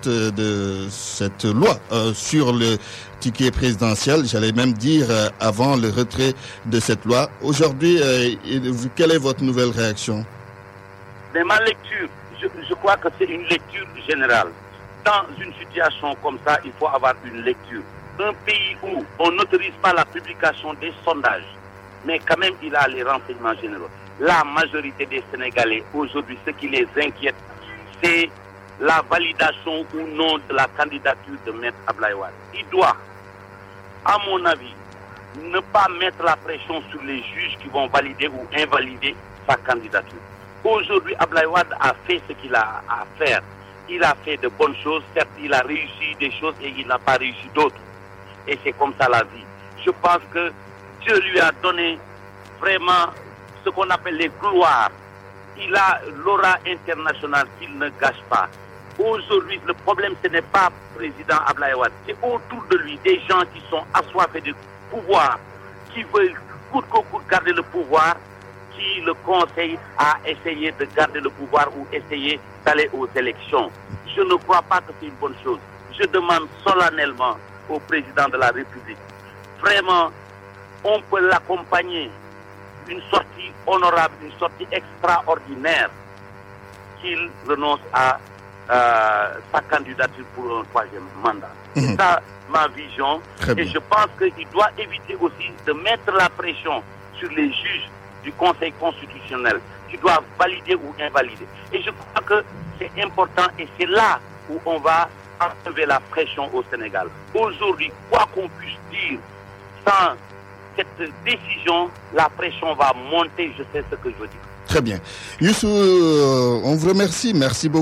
de cette loi sur le ticket présidentiel, j'allais même dire avant le retrait de cette loi. Aujourd'hui, quelle est votre nouvelle réaction? Mais ma lecture, je crois que c'est une lecture générale. Dans une situation comme ça, il faut avoir une lecture. Un pays où on n'autorise pas la publication des sondages, mais quand même il a les renseignements généraux. La majorité des Sénégalais, aujourd'hui, ce qui les inquiète, c'est la validation ou non de la candidature de Maître Abdoulaye Wade. Il doit, à mon avis, ne pas mettre la pression sur les juges qui vont valider ou invalider sa candidature. Aujourd'hui, Abdoulaye Wade a fait ce qu'il a à faire. Il a fait de bonnes choses, certes, il a réussi des choses et il n'a pas réussi d'autres. Et c'est comme ça la vie. Je pense que Dieu lui a donné vraiment ce qu'on appelle les gloires. Il a l'aura internationale qu'il ne gâche pas. Aujourd'hui, le problème, ce n'est pas le président Abdoulaye Wade. C'est autour de lui des gens qui sont assoiffés de pouvoir, qui veulent coûte que coûte garder le pouvoir, qui le conseillent à essayer de garder le pouvoir ou essayer d'aller aux élections. Je ne crois pas que c'est une bonne chose. Je demande solennellement au président de la République, vraiment, on peut l'accompagner, une sortie honorable, une sortie extraordinaire, qu'il renonce à sa candidature pour un troisième mandat. C'est ça ma vision. Et je pense qu'il doit éviter aussi de mettre la pression sur les juges du Conseil constitutionnel qui doivent valider ou invalider. Et je crois que c'est important et c'est là où on va enlever la pression au Sénégal. Aujourd'hui, quoi qu'on puisse dire, sans cette décision, la pression va monter, je sais ce que je veux dire. Très bien. Youssou, on vous remercie. Merci beaucoup.